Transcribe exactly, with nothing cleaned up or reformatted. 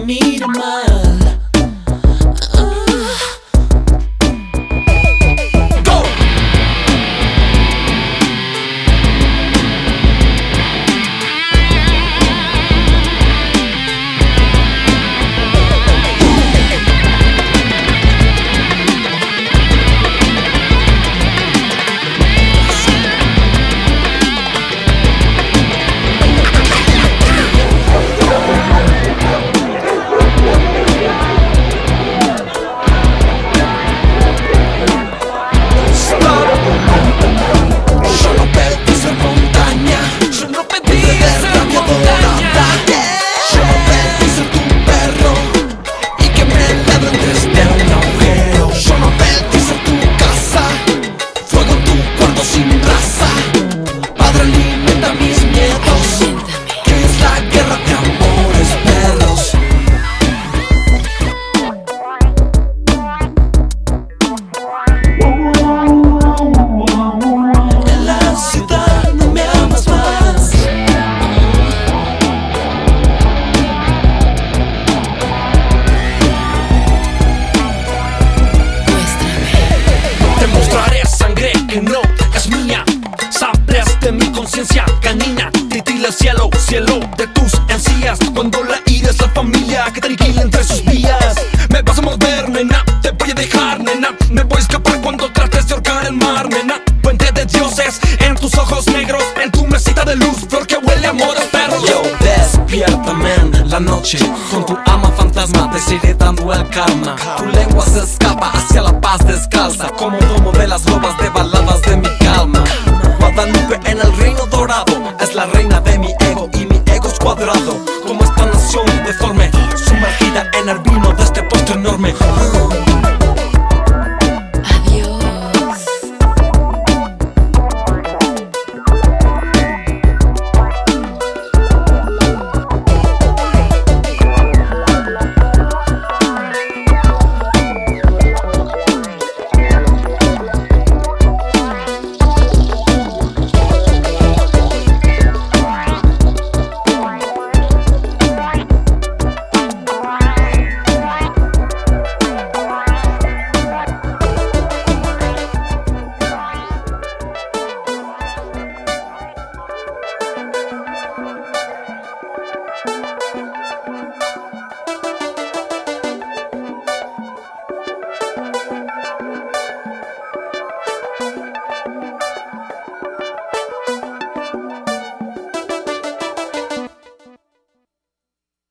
mire mal. No, es mía, sabrás de mi conciencia canina. Titila el cielo, cielo de tus encías. Cuando la ira es la familia que te aniquila entre sus vías. Me vas a morder, nena, te voy a dejar, nena. Me voy a escapar cuando trates de ahorcar el mar, nena. Puente de dioses en tus ojos negros, en tu mesita de luz, flor que huele a amor a perro. Yo, despierta, man, la noche con tu ama fantasma te sigue dando el karma. Tu lengua se escapa hacia la paz descalza, como domo de las lobas de baladas de mi calma. Guadalupe en el reino dorado es la reina de mi ego y mi ego es cuadrado, como esta nación de forma